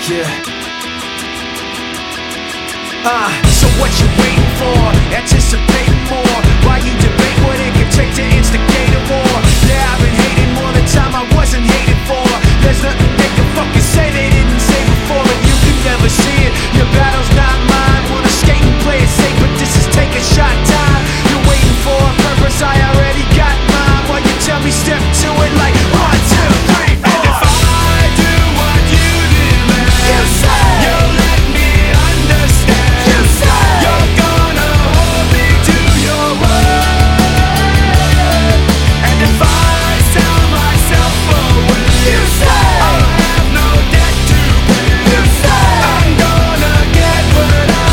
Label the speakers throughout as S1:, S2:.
S1: Yeah. So what you waiting for? Anticipating more. Why you debate what it can take to instigate a war? Yeah, I've been hating more than time I wasn't hated for. There's nothing they can fucking say they didn't say before, and you can never see it. Your battle's not mine. Wanna skate and play it safe, but this is take a shot time. You're waiting for a purpose, I already got mine. While you tell me step to it like 1, 2, 3, 4. And if I do what you demand, you say you'll let me understand. You're gonna hold me to your word. And if I sell myself away, you say I'll have no debt to pay. You say I'm gonna get what I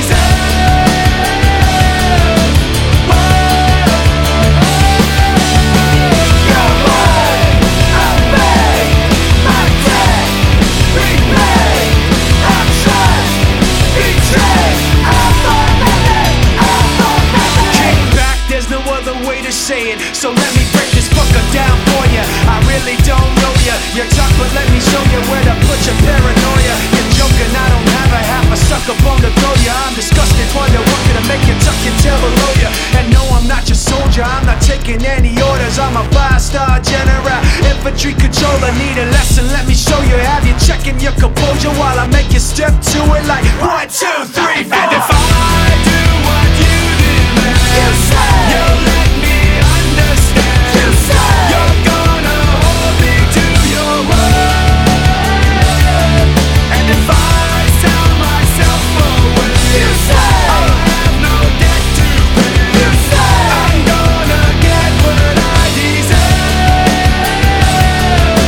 S1: deserve. Your word, I beg, my debt, repay, I trust, betray. There's no other way to say it, so let me break this fucker down for ya. I really don't know ya. You talk, but let me show you where to put your paranoia. You're joking, I don't have a half a sucker bone to throw ya. I'm disgusted, wonder what could make you tuck your tail below ya. And no, I'm not your soldier, I'm not taking any orders. I'm a 5-star general, infantry controller. Need a lesson, let me show you. Have you checking your composure while I make you step to it like 1, 2, 3, 4. And if I do what you demand, you say you'll let me understand. You say you're gonna hold me to your word. And if I sell myself away, you say I'll have no debt to pay. You say I'm gonna get what I deserve.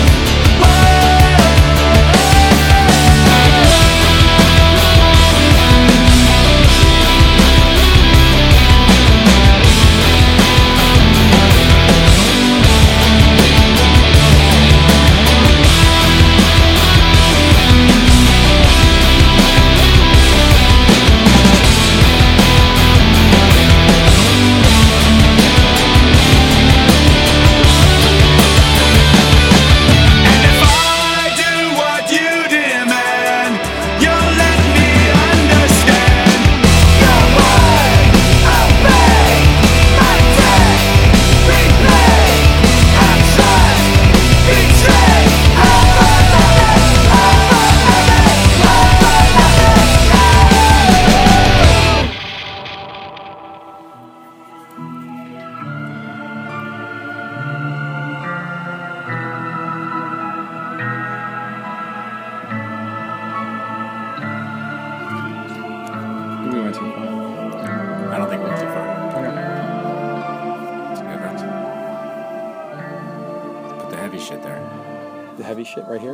S2: We went too far.
S3: I don't think we went too far.
S2: Okay.
S3: It's good. Put the heavy shit there.
S2: The heavy shit right here.